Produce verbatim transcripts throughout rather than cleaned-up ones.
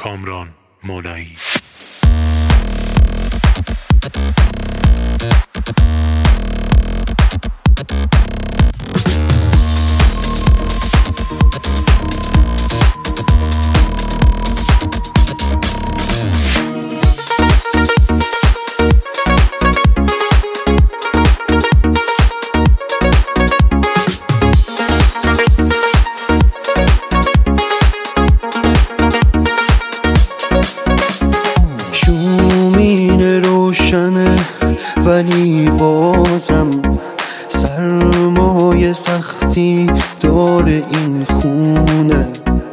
کامران مولایی. شومینه روشنه ولی بازم سرمایه سختی داره این خونه.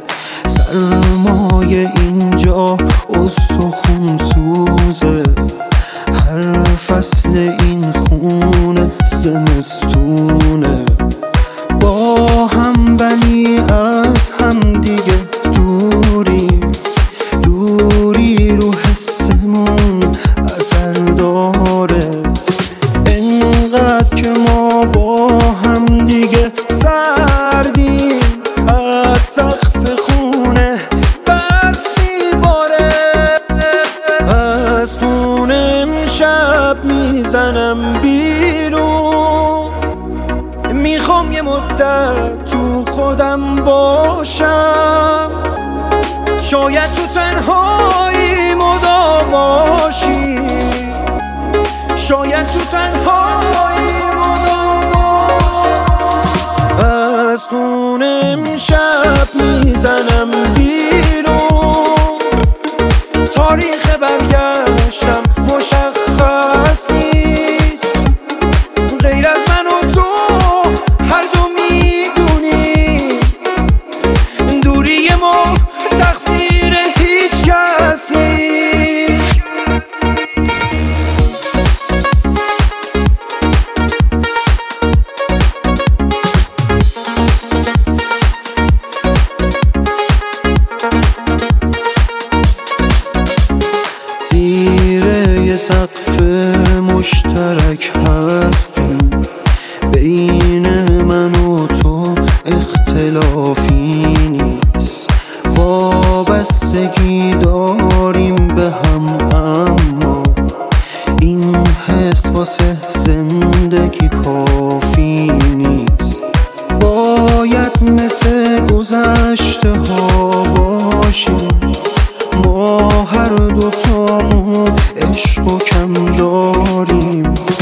سرمایه اینجا استخون سوزه، هر فصل این خونه زمستونه. با هم ولی از هم دیگه دوری دوری رو حسمون اثر داره. انقدر که ما با هم دیگه سردیم، از سقف خونه برف میباره. از خونه امشب میزنم بیرون، میخوام یه مدت تو خودم باشم. شاید تو تنهایی مداواشی، شاید تو تنهایی مداواشی. از خونه امشب میزنم بیرون، تاریخ برگشتم مشخص نیست. غیر از من و تو هر دو میدونی دوری ما تقصیر هیچ کس نیست. زیر یه سقف مشترک هستیم، بین من و تو اختلافی نیست. وابستگی داریم به هم، اما این حس واسه زندگی کافی نیست. باید مثل گذشته ها باشیم، ما هر دوتامون عشق و کم داریم.